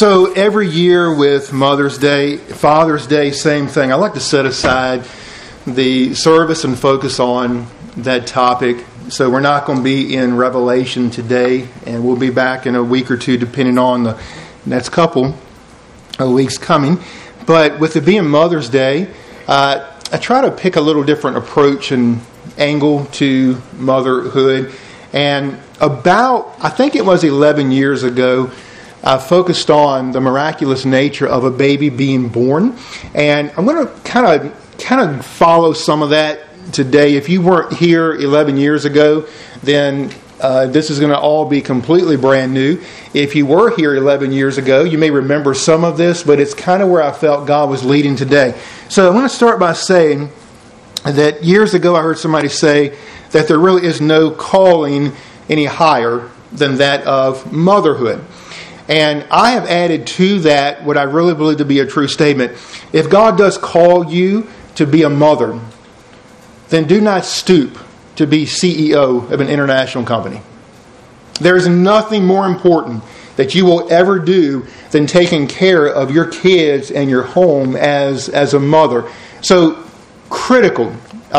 So every year with Mother's Day, Father's Day, same thing. I like to set aside the service and focus on that topic. So we're not going to be in Revelation today, and we'll be back in a week or two depending on the next couple of weeks coming. But with it being Mother's Day, I try to pick a little different approach and angle to motherhood. And I think it was 11 years ago, I focused on the miraculous nature of a baby being born. And I'm going to kind of follow some of that today. If you weren't here 11 years ago, then this is going to all be completely brand new. If you were here 11 years ago, you may remember some of this, but it's kind of where I felt God was leading today. So I want to start by saying that years ago I heard somebody say that there really is no calling any higher than that of motherhood. And I have added to that what I really believe to be a true statement. If God does call you to be a mother, then do not stoop to be CEO of an international company. There is nothing more important that you will ever do than taking care of your kids and your home as a mother. So critical,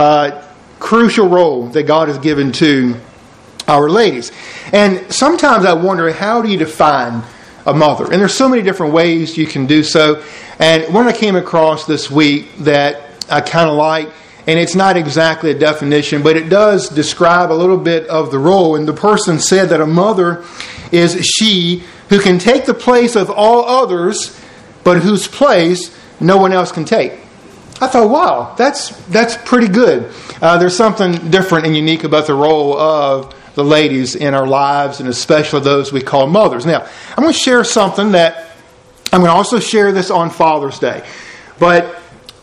crucial role that God has given to our ladies. And sometimes I wonder, how do you define a mother? And there's so many different ways you can do so. And one I came across this week that I kind of like, and it's not exactly a definition, but it does describe a little bit of the role. And the person said that a mother is she who can take the place of all others, but whose place no one else can take. I thought, wow, that's pretty good. There's something different and unique about the role of the ladies in our lives, and especially those we call mothers. Now, I'm going to share something that I'm going to also share this on Father's Day. But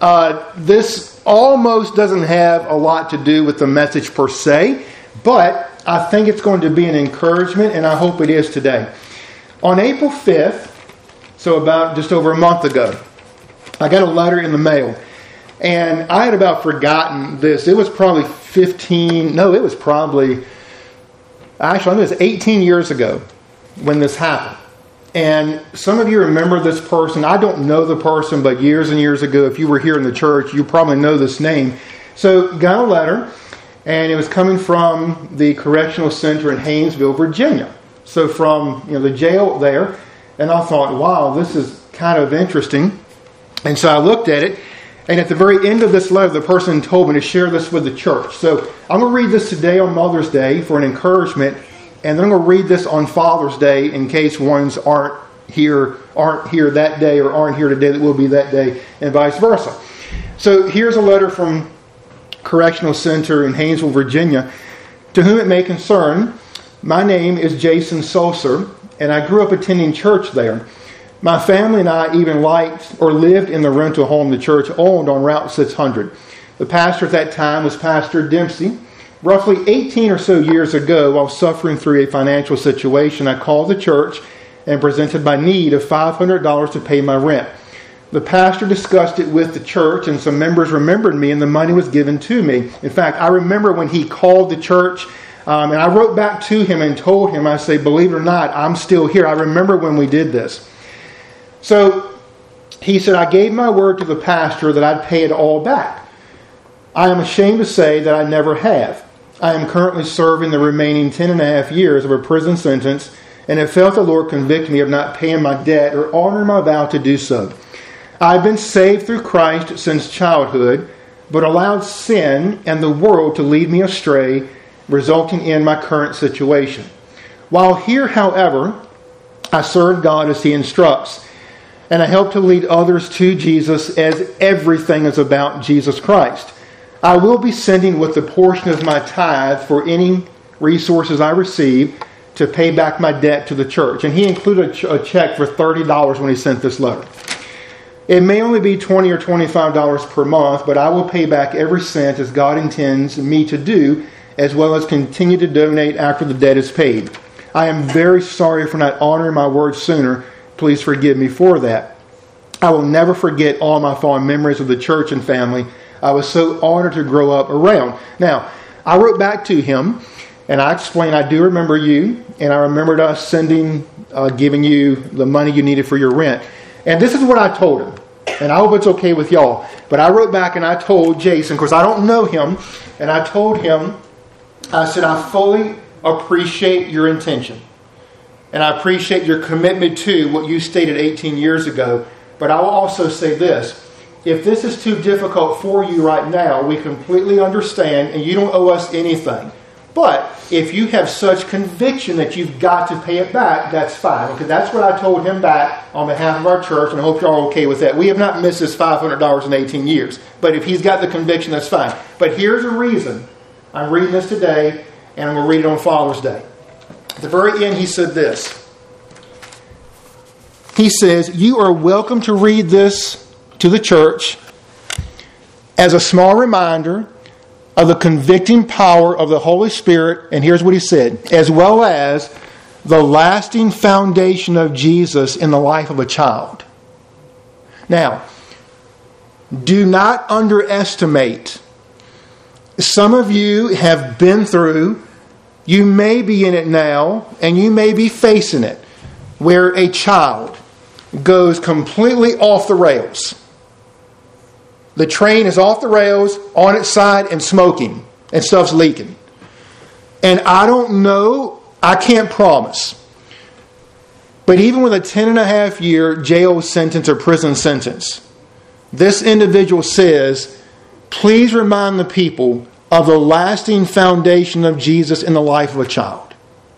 this almost doesn't have a lot to do with the message per se, but I think it's going to be an encouragement, and I hope it is today. On April 5th, so about just over a month ago, I got a letter in the mail. And I had about forgotten this. It was probably 18 years ago when this happened. And some of you remember this person. I don't know the person, but years and years ago, if you were here in the church, you probably know this name. So got a letter, and it was coming from the Correctional Center in Haynesville, Virginia. So from the jail there. And I thought, wow, this is kind of interesting. And so I looked at it. And at the very end of this letter, the person told me to share this with the church. So I'm going to read this today on Mother's Day for an encouragement. And then I'm going to read this on Father's Day in case ones aren't here that day or aren't here today that will be that day, and vice versa. So here's a letter from Correctional Center in Haynesville, Virginia. To whom it may concern, my name is Jason Sulser, and I grew up attending church there. My family and I even liked or lived in the rental home the church owned on Route 600. The pastor at that time was Pastor Dempsey. Roughly 18 or so years ago, while suffering through a financial situation, I called the church and presented my need of $500 to pay my rent. The pastor discussed it with the church, and some members remembered me, and the money was given to me. In fact, I remember when he called the church, and I wrote back to him and told him, I say, believe it or not, I'm still here. I remember when we did this. So he said, I gave my word to the pastor that I'd pay it all back. I am ashamed to say that I never have. I am currently serving the remaining 10 and a half years of a prison sentence, and have felt the Lord convict me of not paying my debt or honoring my vow to do so. I've been saved through Christ since childhood, but allowed sin and the world to lead me astray, resulting in my current situation. While here, however, I serve God as He instructs, and I help to lead others to Jesus, as everything is about Jesus Christ. I will be sending with a portion of my tithe for any resources I receive to pay back my debt to the church. And he included a check for $30 when he sent this letter. It may only be $20 or $25 per month, but I will pay back every cent as God intends me to do, as well as continue to donate after the debt is paid. I am very sorry for not honoring my word sooner. Please forgive me for that. I will never forget all my fond memories of the church and family I was so honored to grow up around. Now, I wrote back to him, And I explained, I do remember you, and I remembered us giving you the money you needed for your rent. And this is what I told him. And I hope it's okay with y'all. But I wrote back and I told Jason, because I don't know him, and I told him, I said, I fully appreciate your intention. And I appreciate your commitment to what you stated 18 years ago. But I will also say this. If this is too difficult for you right now, we completely understand, and you don't owe us anything. But if you have such conviction that you've got to pay it back, that's fine. Okay, that's what I told him back on behalf of our church, and I hope you're all okay with that. We have not missed this $500 in 18 years. But if he's got the conviction, that's fine. But here's a reason. I'm reading this today, and I'm going to read it on Father's Day. At the very end, he said this. He says, you are welcome to read this to the church as a small reminder of the convicting power of the Holy Spirit, and here's what he said, as well as the lasting foundation of Jesus in the life of a child. Now, do not underestimate. Some of you have been through, you may be in it now, and you may be facing it, where a child goes completely off the rails. The train is off the rails, on its side, and smoking. And stuff's leaking. And I don't know, I can't promise. But even with a 10.5-year jail sentence or prison sentence, this individual says, please remind the people of the lasting foundation of Jesus in the life of a child.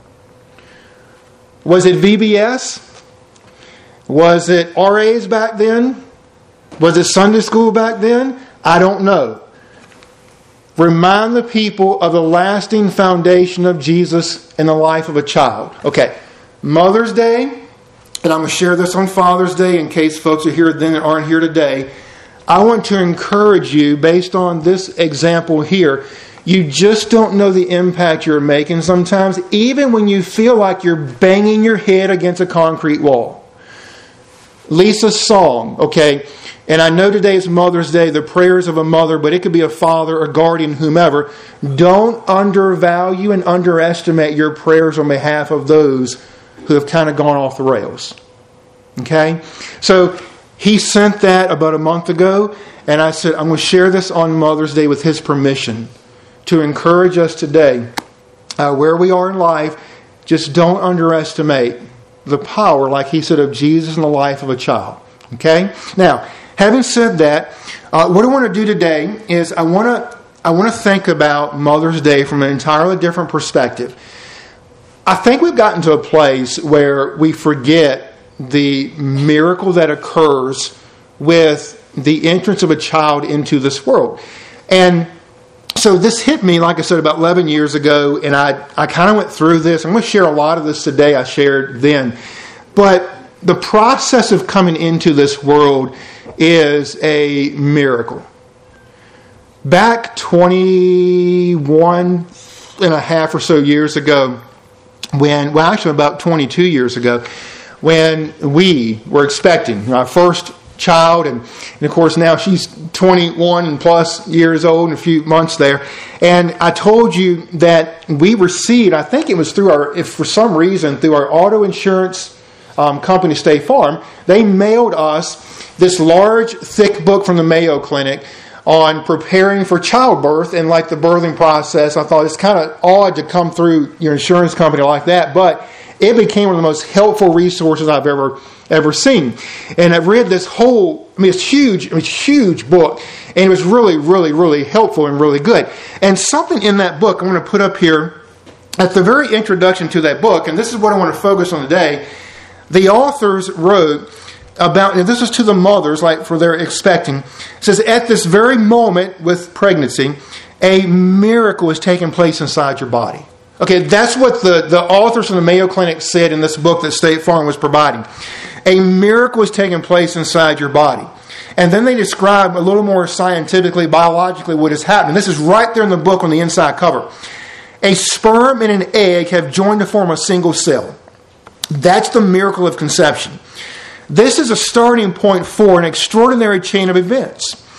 Was it VBS? Was it RAs back then? Was it Sunday school back then? I don't know. Remind the people of the lasting foundation of Jesus in the life of a child. Okay, Mother's Day, and I'm going to share this on Father's Day in case folks are here then that aren't here today. I want to encourage you, based on this example here, you just don't know the impact you're making sometimes, even when you feel like you're banging your head against a concrete wall. Lisa's song, okay, and I know today is Mother's Day, the prayers of a mother, but it could be a father, a guardian, whomever. Don't undervalue and underestimate your prayers on behalf of those who have kind of gone off the rails. Okay? So he sent that about a month ago, and I said, I'm going to share this on Mother's Day with his permission to encourage us today. Where we are in life, just don't underestimate the power, like he said, of Jesus in the life of a child. Okay? Now, having said that, what I want to do today is I want to think about Mother's Day from an entirely different perspective. I think we've gotten to a place where we forget the miracle that occurs with the entrance of a child into this world. And so this hit me, like I said, about 11 years ago, and I kind of went through this. I'm going to share a lot of this today I shared then. But the process of coming into this world is a miracle. Back 21 and a half or so years ago, about 22 years ago, when we were expecting our first child, and of course now she's 21 and plus years old in a few months there. And I told you that we received, I think it was through our auto insurance company, State Farm, they mailed us this large, thick book from the Mayo Clinic on preparing for childbirth and like the birthing process. I thought it's kind of odd to come through your insurance company like that, but it became one of the most helpful resources I've ever seen. And I've read this it's huge book, and it was really, really, really helpful and really good. And something in that book I'm going to put up here at the very introduction to that book, and this is what I want to focus on today. The authors wrote about, and this is to the mothers, like for their expecting, it says, at this very moment with pregnancy, a miracle is taking place inside your body. Okay, that's what the authors from the Mayo Clinic said in this book that State Farm was providing. A miracle is taking place inside your body. And then they describe a little more scientifically, biologically what is happening. This is right there in the book on the inside cover. A sperm and an egg have joined to form a single cell. That's the miracle of conception. This is a starting point for an extraordinary chain of events.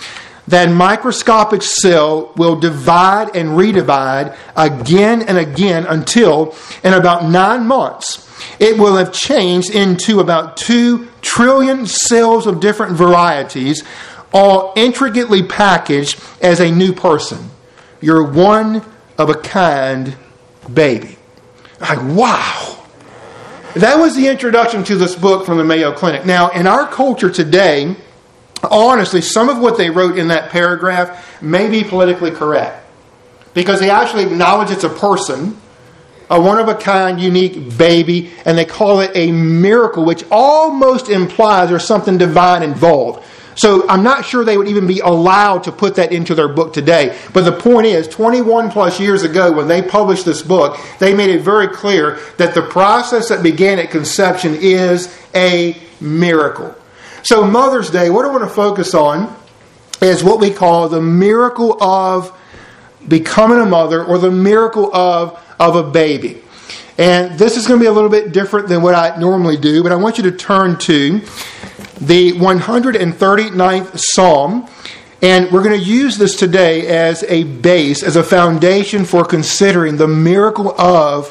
that microscopic cell will divide and redivide again and again until, in about 9 months, it will have changed into about 2 trillion cells of different varieties, all intricately packaged as a new person. You're one-of-a-kind baby. Like, wow. That was the introduction to this book from the Mayo Clinic. Now, in our culture today, honestly, some of what they wrote in that paragraph may be politically correct, because they actually acknowledge it's a person, a one-of-a-kind, unique baby, and they call it a miracle, which almost implies there's something divine involved. So I'm not sure they would even be allowed to put that into their book today. But the point is, 21 plus years ago when they published this book, they made it very clear that the process that began at conception is a miracle. So Mother's Day, what I want to focus on is what we call the miracle of becoming a mother, or the miracle of a baby. And this is going to be a little bit different than what I normally do, but I want you to turn to the 139th Psalm, and we're going to use this today as a base, as a foundation for considering the miracle of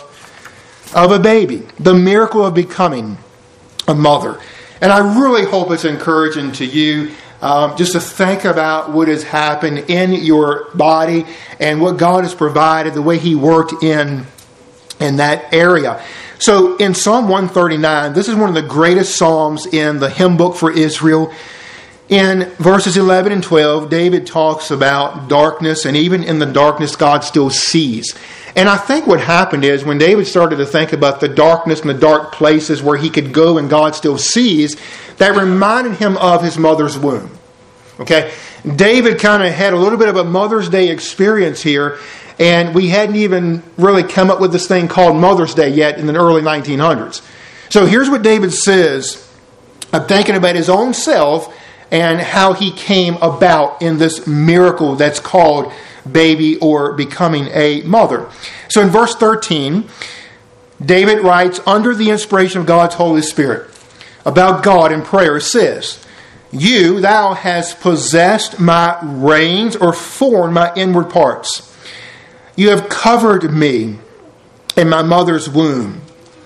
a baby, the miracle of becoming a mother. And I really hope it's encouraging to you just to think about what has happened in your body and what God has provided, the way He worked in that area. So in Psalm 139, this is one of the greatest psalms in the hymn book for Israel. In verses 11 and 12, David talks about darkness, and even in the darkness, God still sees. And I think what happened is when David started to think about the darkness and the dark places where he could go and God still sees, that reminded him of his mother's womb. Okay? David kind of had a little bit of a Mother's Day experience here, and we hadn't even really come up with this thing called Mother's Day yet in the early 1900s. So here's what David says, thinking about his own self and how he came about in this miracle that's called baby or becoming a mother. So in verse 13, David writes, under the inspiration of God's Holy Spirit, about God in prayer, says, thou hast possessed my reins, or formed my inward parts. You have covered me in my mother's womb.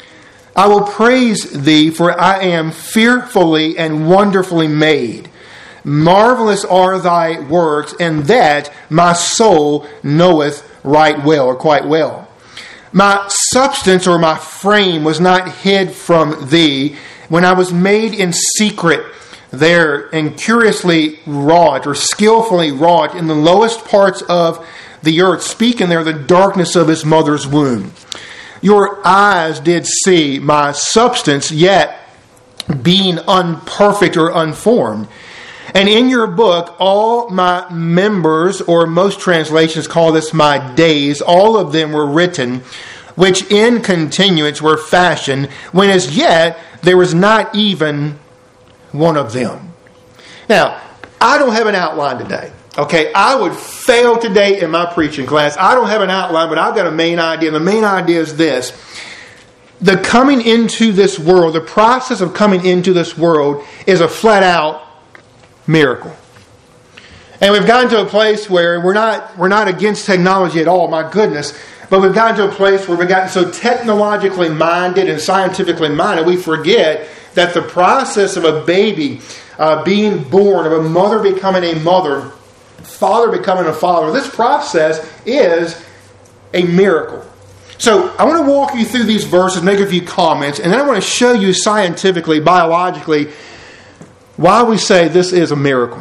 I will praise thee, for I am fearfully and wonderfully made. Marvelous are thy works, and that my soul knoweth right well, or quite well. My substance, or my frame, was not hid from thee when I was made in secret there, and curiously wrought, or skillfully wrought in the lowest parts of the earth, speaking there the darkness of his mother's womb. Your eyes did see my substance, yet being unperfect or unformed. And in your book, all my members, or most translations call this my days, all of them were written, which in continuance were fashioned, when as yet there was not even one of them. Now, I don't have an outline today. Okay, I would fail today in my preaching class. I don't have an outline, but I've got a main idea. And the main idea is this. The coming into this world, the process of coming into this world is a flat out miracle. And we've gotten to a place where we're not against technology at all, my goodness. But we've gotten to a place where we've gotten so technologically minded and scientifically minded, we forget that the process of a baby being born, of a mother becoming a mother, father becoming a father, this process is a miracle. So I want to walk you through these verses, make a few comments, and then I want to show you scientifically, biologically, why we say this is a miracle.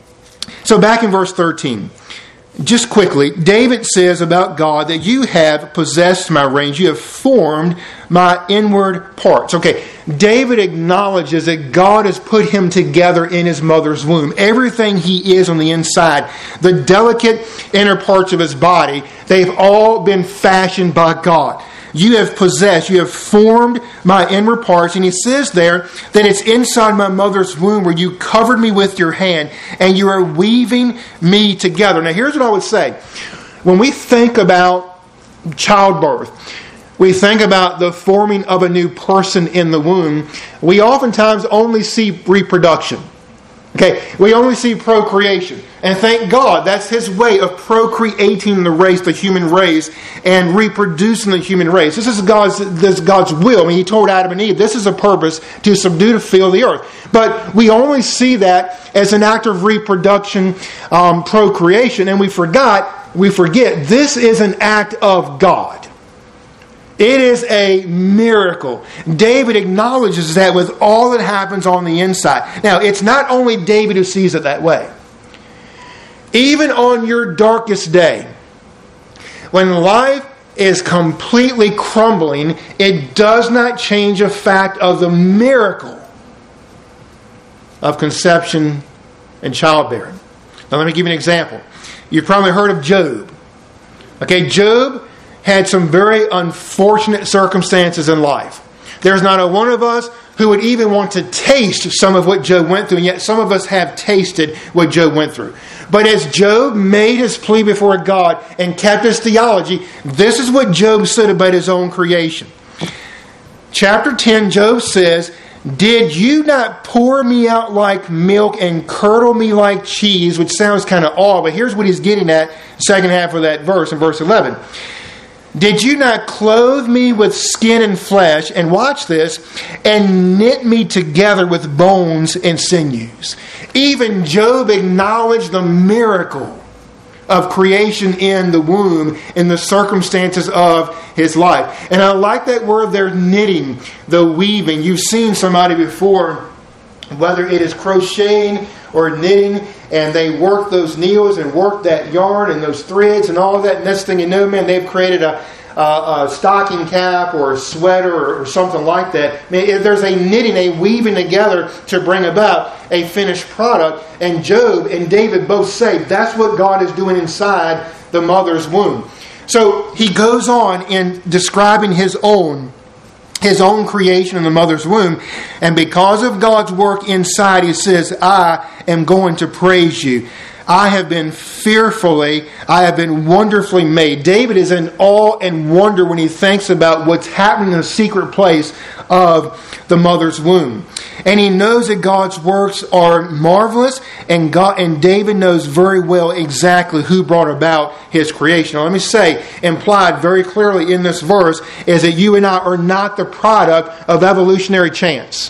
So back in verse 13, just quickly, David says about God that you have possessed my reins, you have formed my inward parts. Okay, David acknowledges that God has put him together in his mother's womb. Everything he is on the inside, the delicate inner parts of his body, they've all been fashioned by God. You have possessed, you have formed my inward parts. And he says there that it's inside my mother's womb where you covered me with your hand and you are weaving me together. Now here's what I would say. When we think about childbirth, we think about the forming of a new person in the womb, we oftentimes only see reproduction. Okay, we only see procreation. And thank God, that's His way of procreating the human race, and reproducing the human race. This is God's will. I mean, He told Adam and Eve, this is a purpose, to subdue, to fill the earth. But we only see that as an act of reproduction, procreation, and we forget this is an act of God. It is a miracle. David acknowledges that with all that happens on the inside. Now, it's not only David who sees it that way. Even on your darkest day, when life is completely crumbling, it does not change the fact of the miracle of conception and childbearing. Now, let me give you an example. You've probably heard of Job. Okay, Job had some very unfortunate circumstances in life. There's not a one of us who would even want to taste some of what Job went through, and yet some of us have tasted what Job went through. But as Job made his plea before God and kept his theology, this is what Job said about his own creation. Chapter 10, Job says, "Did you not pour me out like milk and curdle me like cheese?" Which sounds kind of odd, but here's what he's getting at, second half of that verse, in verse 11. "Did you not clothe me with skin and flesh," and watch this, "and knit me together with bones and sinews?" Even Job acknowledged the miracle of creation in the womb, in the circumstances of his life. And I like that word there, knitting, the weaving. You've seen somebody before, whether it is crocheting or knitting, and they work those needles and work that yarn and those threads and all of that. Next thing you know, man, they've created a stocking cap or a sweater or something like that. I mean, there's a knitting, a weaving together to bring about a finished product. And Job and David both say that's what God is doing inside the mother's womb. So he goes on in describing his own creation in the mother's womb. And because of God's work inside, he says, "I am going to praise you. I have been wonderfully made." David is in awe and wonder when he thinks about what's happening in the secret place of the mother's womb. And he knows that God's works are marvelous, and David knows very well exactly who brought about his creation. Now, let me say, implied very clearly in this verse, is that you and I are not the product of evolutionary chance.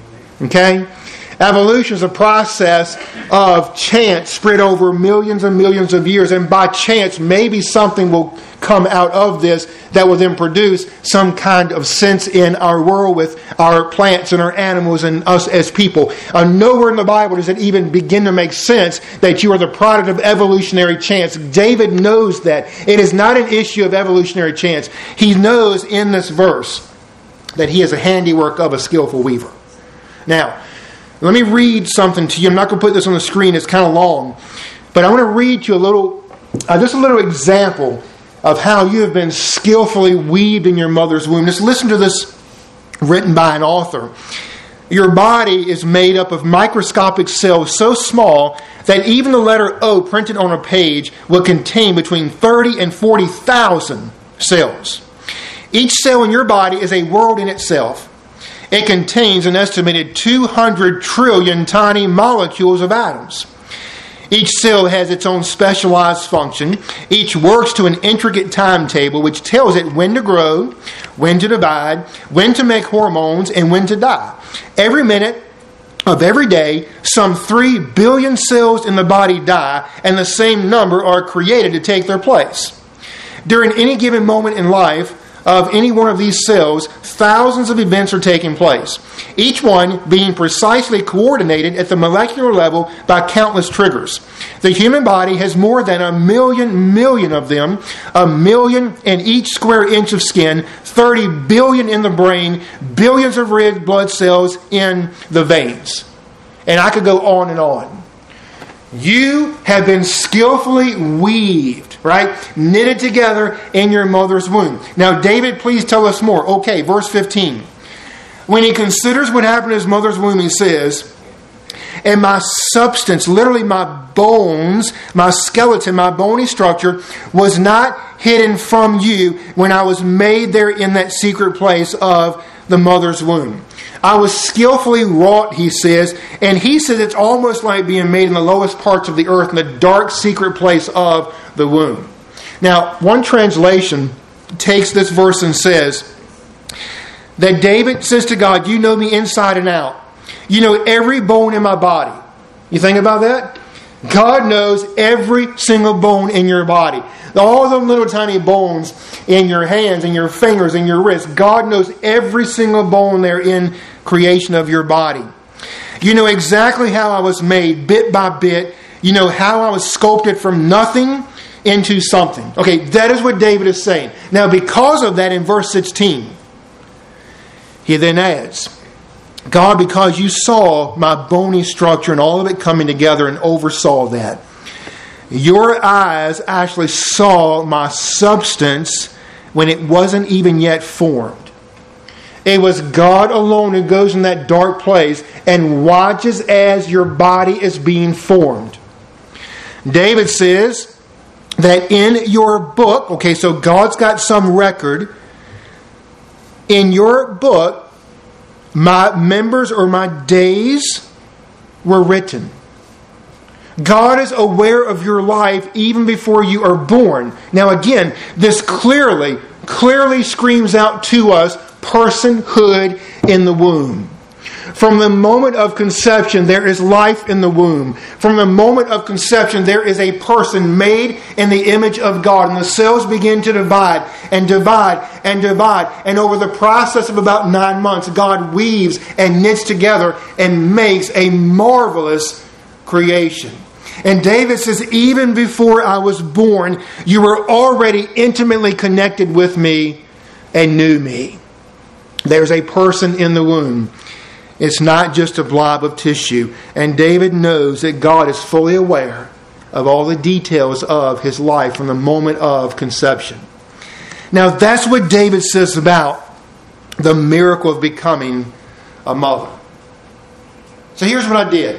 Okay? Evolution is a process of chance spread over millions and millions of years. And by chance, maybe something will come out of this that will then produce some kind of sense in our world with our plants and our animals and us as people. Nowhere in the Bible does it even begin to make sense that you are the product of evolutionary chance. David knows that. It is not an issue of evolutionary chance. He knows in this verse that he is a handiwork of a skillful weaver. Now, let me read something to you. I'm not going to put this on the screen. It's kind of long. But I want to read to you just a little example of how you have been skillfully weaved in your mother's womb. Just listen to this, written by an author. Your body is made up of microscopic cells so small that even the letter O printed on a page will contain between 30 and 40,000 cells. Each cell in your body is a world in itself. It contains an estimated 200 trillion tiny molecules of atoms. Each cell has its own specialized function. Each works to an intricate timetable which tells it when to grow, when to divide, when to make hormones, and when to die. Every minute of every day, some 3 billion cells in the body die, and the same number are created to take their place. During any given moment in life of any one of these cells, thousands of events are taking place, each one being precisely coordinated at the molecular level by countless triggers. The human body has more than 1 million of them, 1 million in each square inch of skin, 30 billion in the brain, billions of red blood cells in the veins. And I could go on and on. You have been skillfully weaved, right? Knitted together in your mother's womb. Now, David, please tell us more. Okay, verse 15. When he considers what happened in his mother's womb, he says, "And my substance," literally my bones, my skeleton, my bony structure, "was not hidden from you when I was made there in that secret place of the mother's womb. I was skillfully wrought, he says. And he says it's almost like being made in the lowest parts of the earth, in the dark, secret place of the womb. Now, one translation takes this verse and says that David says to God, you know me inside and out. You know every bone in my body. You think about that? God knows every single bone in your body. All those little tiny bones in your hands and your fingers and your wrists. God knows every single bone there in creation of your body. You know exactly how I was made, bit by bit. You know how I was sculpted from nothing into something. Okay, that is what David is saying. Now, because of that, in verse 16, he then adds, God, because you saw my bony structure and all of it coming together and oversaw that. Your eyes actually saw my substance when it wasn't even yet formed. It was God alone who goes in that dark place and watches as your body is being formed. David says that in your book, okay, so God's got some record. In your book, my members or my days were written. God is aware of your life even before you are born. Now again, this clearly screams out to us personhood in the womb. From the moment of conception, there is life in the womb. From the moment of conception, there is a person made in the image of God. And the cells begin to divide and divide and divide. And over the process of about 9 months, God weaves and knits together and makes a marvelous creation. And David says, even before I was born, you were already intimately connected with me and knew me. There's a person in the womb. It's not just a blob of tissue. And David knows that God is fully aware of all the details of his life from the moment of conception. Now that's what David says about the miracle of becoming a mother. So here's what I did.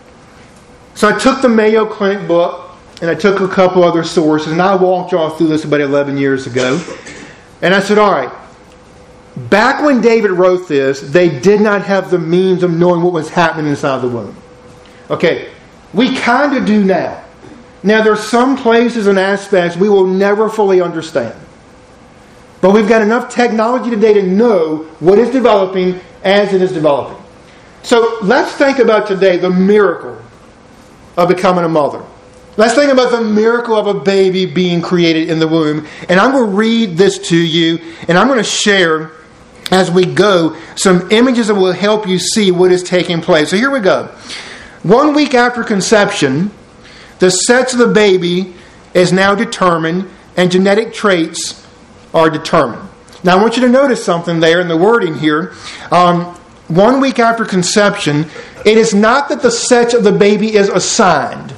So I took the Mayo Clinic book and I took a couple other sources and I walked y'all through this about 11 years ago. And I said, all right, back when David wrote this, they did not have the means of knowing what was happening inside the womb. Okay, we kind of do now. Now, there's some places and aspects we will never fully understand. But we've got enough technology today to know what is developing as it is developing. So let's think about today the miracle of becoming a mother. Let's think about the miracle of a baby being created in the womb. And I'm going to read this to you, and I'm going to share as we go some images that will help you see what is taking place. So here we go. 1 week after conception, the sex of the baby is now determined and genetic traits are determined. Now I want you to notice something there in the wording here. 1 week after conception, it is not that the sex of the baby is assigned.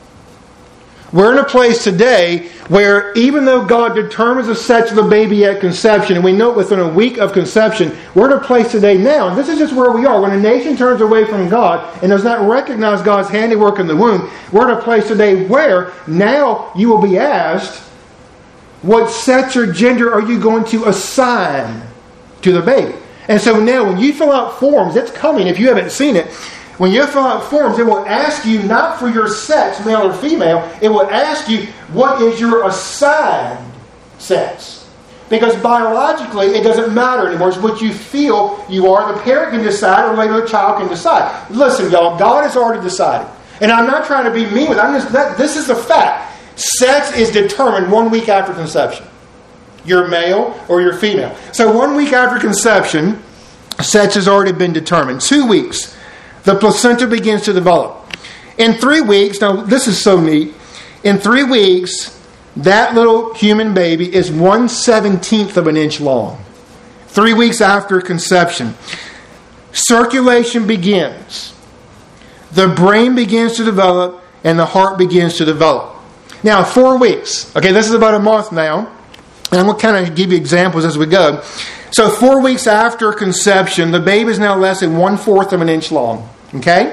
We're in a place today where even though God determines the sex of the baby at conception, and we know within a week of conception, we're in a place today now, and this is just where we are. When a nation turns away from God and does not recognize God's handiwork in the womb, we're in a place today where now you will be asked, what sex or gender are you going to assign to the baby? And so now when you fill out forms, it's coming if you haven't seen it. When you fill out forms, it will ask you not for your sex, male or female. It will ask you, what is your assigned sex? Because biologically, it doesn't matter anymore. It's what you feel you are. The parent can decide, or later the child can decide. Listen, y'all, God has already decided. And I'm not trying to be mean with it. This is the fact. Sex is determined 1 week after conception. You're male or you're female. So 1 week after conception, sex has already been determined. 2 weeks. The placenta begins to develop. In 3 weeks, now this is so neat. In 3 weeks, that little human baby is 1/17 of an inch long. 3 weeks after conception. Circulation begins. The brain begins to develop and the heart begins to develop. Now, 4 weeks. Okay, this is about a month now. And I'm going to kind of give you examples as we go. So 4 weeks after conception, the baby is now less than 1/4 of an inch long. Okay?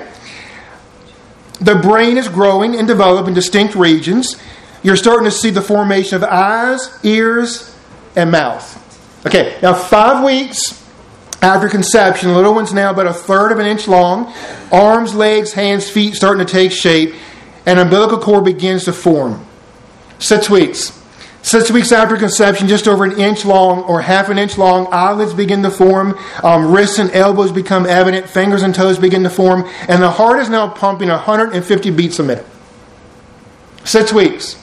The brain is growing and developing distinct regions. You're starting to see the formation of eyes, ears, and mouth. Okay, now 5 weeks After conception, the little one's now about 1/3 of an inch long. Arms, legs, hands, feet starting to take shape. And umbilical cord begins to form. 6 weeks. 6 weeks after conception, just over an inch long or half an inch long, eyelids begin to form, wrists and elbows become evident, fingers and toes begin to form, and the heart is now pumping 150 beats a minute. 6 weeks.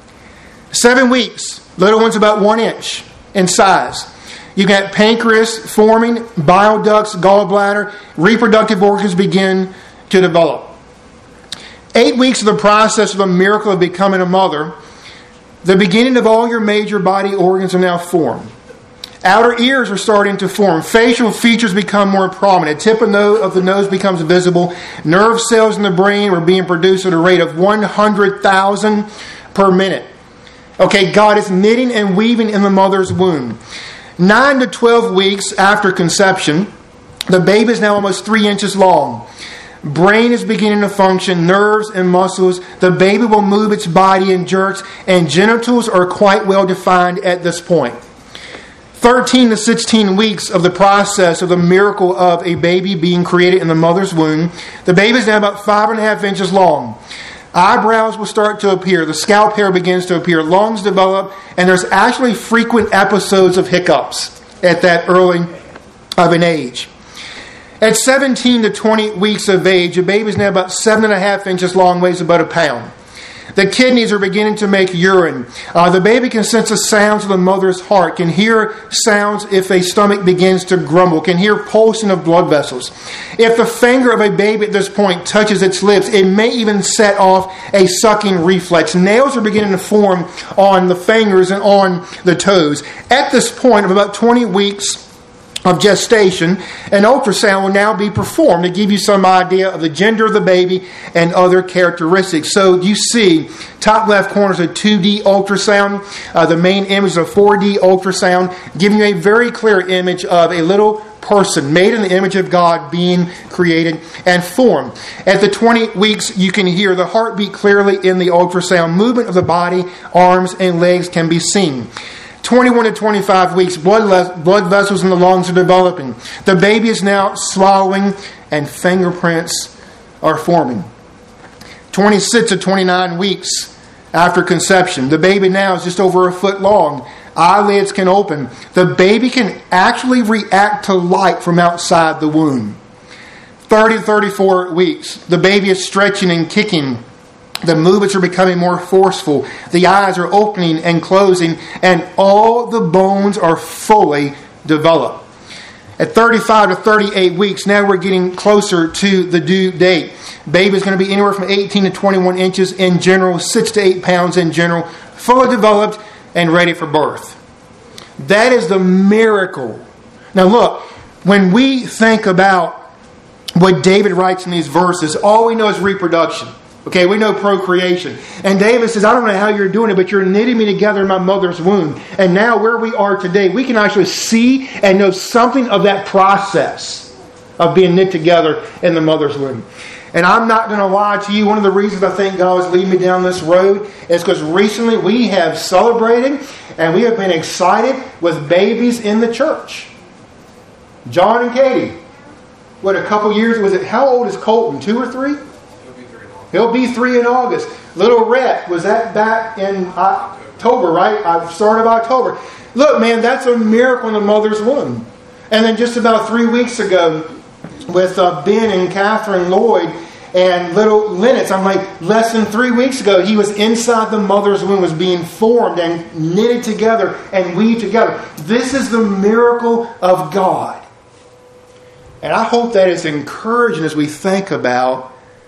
7 weeks, little one's about 1 inch in size. You got pancreas forming, bile ducts, gallbladder, reproductive organs begin to develop. 8 weeks of the process of a miracle of becoming a mother. The beginning of all your major body organs are now formed. Outer ears are starting to form. Facial features become more prominent. Tip of the nose becomes visible. Nerve cells in the brain are being produced at a rate of 100,000 per minute. Okay, God is knitting and weaving in the mother's womb. 9 to 12 weeks after conception, the baby is now almost 3 inches long. Brain is beginning to function, nerves and muscles. The baby will move its body in jerks, and genitals are quite well defined at this point. 13 to 16 weeks of the process of the miracle of a baby being created in the mother's womb. The baby is now about 5.5 inches long. Eyebrows will start to appear. The scalp hair begins to appear. Lungs develop, and there's actually frequent episodes of hiccups at that early of an age. At 17 to 20 weeks of age, a baby is now about 7.5 inches long, weighs about a pound. The kidneys are beginning to make urine. The baby can sense the sounds of the mother's heart, can hear sounds if a stomach begins to grumble, can hear pulsing of blood vessels. If the finger of a baby at this point touches its lips, it may even set off a sucking reflex. Nails are beginning to form on the fingers and on the toes. At this point of about 20 weeks of gestation, an ultrasound will now be performed to give you some idea of the gender of the baby and other characteristics. So you see, top left corner is a 2D ultrasound. The main image is a 4D ultrasound, giving you a very clear image of a little person made in the image of God being created and formed. At the 20 weeks, you can hear the heartbeat clearly in the ultrasound. Movement of the body, arms, and legs can be seen. 21 to 25 weeks, blood vessels in the lungs are developing. The baby is now swallowing and fingerprints are forming. 26 to 29 weeks after conception, the baby now is just over 1 foot long. Eyelids can open. The baby can actually react to light from outside the womb. 30 to 34 weeks, the baby is stretching and kicking. The movements are becoming more forceful. The eyes are opening and closing, and all the bones are fully developed. At 35 to 38 weeks, now we're getting closer to the due date. Baby is going to be anywhere from 18 to 21 inches in general, 6 to 8 pounds in general, fully developed and ready for birth. That is the miracle. Now look, when we think about what David writes in these verses, all we know is reproduction. Okay, we know procreation. And David says, I don't know how you're doing it, but you're knitting me together in my mother's womb. And now where we are today, we can actually see and know something of that process of being knit together in the mother's womb. And I'm not going to lie to you, one of the reasons I think God is leading me down this road is because recently we have celebrated and we have been excited with babies in the church. John and Katie. What, a couple years? How old is Colton? 2 or 3? He'll be 3 in August. Little Rhett, was that back in October, right? Start of October. Look, man, that's a miracle in the mother's womb. And then just about 3 weeks ago, with Ben and Catherine Lloyd and little Lennox, I'm like, less than 3 weeks ago, he was inside the mother's womb, was being formed and knitted together and weaved together. This is the miracle of God. And I hope that is encouraging as we think about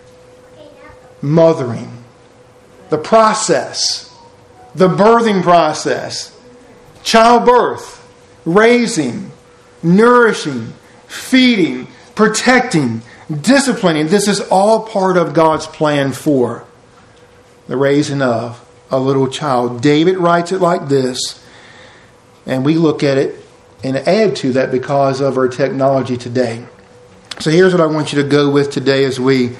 mothering, the process, the birthing process, childbirth, raising, nourishing, feeding, protecting, disciplining. This is all part of God's plan for the raising of a little child. David writes it like this, and we look at it and add to that because of our technology today. So here's what I want you to go with today as we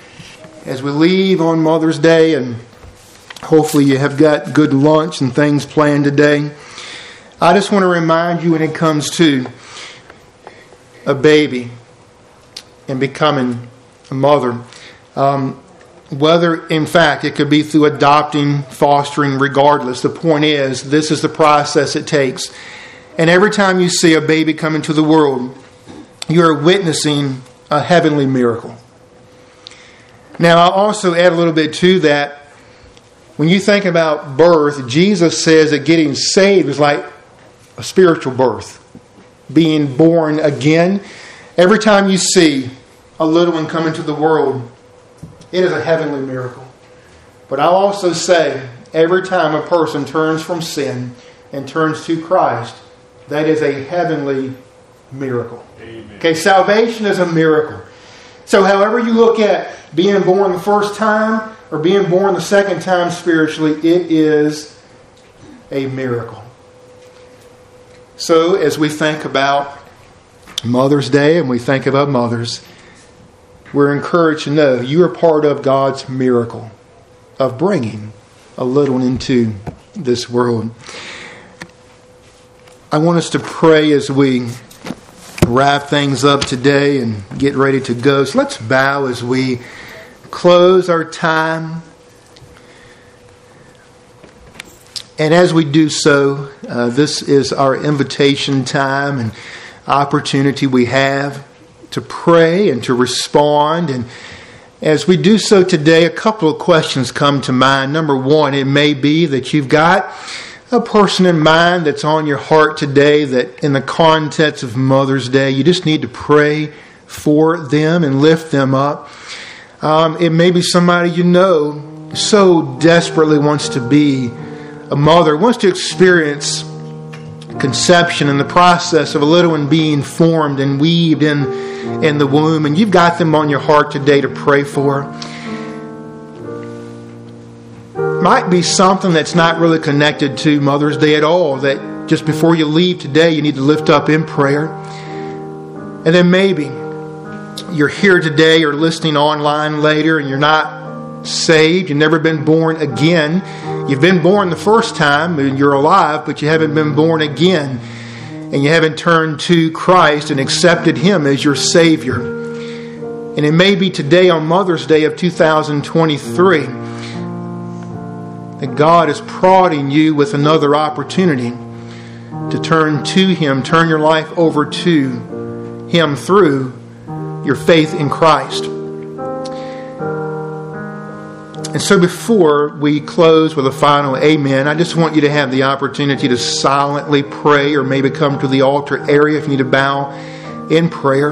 leave on Mother's Day, and hopefully you have got good lunch and things planned today. I just want to remind you when it comes to a baby and becoming a mother, whether in fact it could be through adopting, fostering, regardless, the point is this is the process it takes. And every time you see a baby come into the world, you are witnessing a heavenly miracle. Now, I'll also add a little bit to that. When you think about birth, Jesus says that getting saved is like a spiritual birth, being born again. Every time you see a little one come into the world, it is a heavenly miracle. But I'll also say, every time a person turns from sin and turns to Christ, that is a heavenly miracle. Amen. Okay, salvation is a miracle. So however you look at being born the first time or being born the second time spiritually, it is a miracle. So as we think about Mother's Day and we think about mothers, we're encouraged to know you are part of God's miracle of bringing a little one into this world. I want us to pray as we wrap things up today and get ready to go. So let's bow as we close our time. And as we do so, this is our invitation time and opportunity we have to pray and to respond. And as we do so today, a couple of questions come to mind. Number one, it may be that you've got a person in mind that's on your heart today that in the context of Mother's Day, you just need to pray for them and lift them up. It may be somebody you know so desperately wants to be a mother, wants to experience conception and the process of a little one being formed and weaved in the womb, and you've got them on your heart today to pray for. Might be something that's not really connected to Mother's Day at all, that just before you leave today you need to lift up in prayer. And then maybe you're here today or listening online later and you're not saved, you've never been born again. You've been born the first time and you're alive, but you haven't been born again, and you haven't turned to Christ and accepted Him as your Savior. And it may be today on Mother's Day of 2023 that God is prodding you with another opportunity to turn to Him, turn your life over to Him through your faith in Christ. And so before we close with a final amen, I just want you to have the opportunity to silently pray, or maybe come to the altar area if you need to bow in prayer.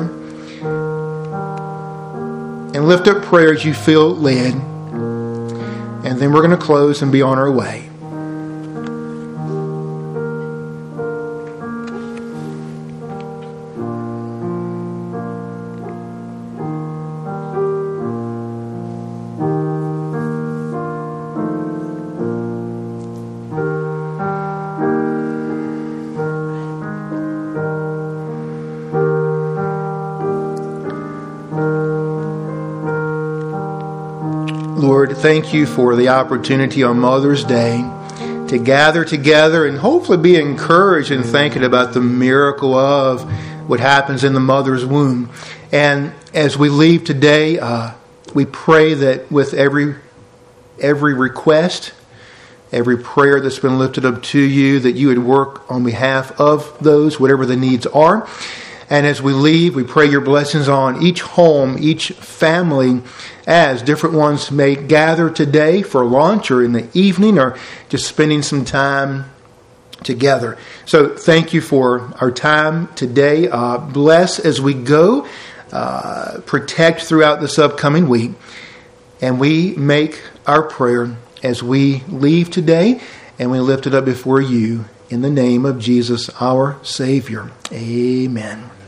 And lift up prayer as you feel led. And then we're going to close and be on our way. Lord, thank you for the opportunity on Mother's Day to gather together and hopefully be encouraged in thinking about the miracle of what happens in the mother's womb. And as we leave today, we pray that with every request, every prayer that's been lifted up to you, that you would work on behalf of those, whatever the needs are. And as we leave, we pray your blessings on each home, each family, as different ones may gather today for lunch or in the evening or just spending some time together. So thank you for our time today. Bless as we go. Protect throughout this upcoming week. And we make our prayer as we leave today, and we lift it up before you in the name of Jesus, our Savior. Amen.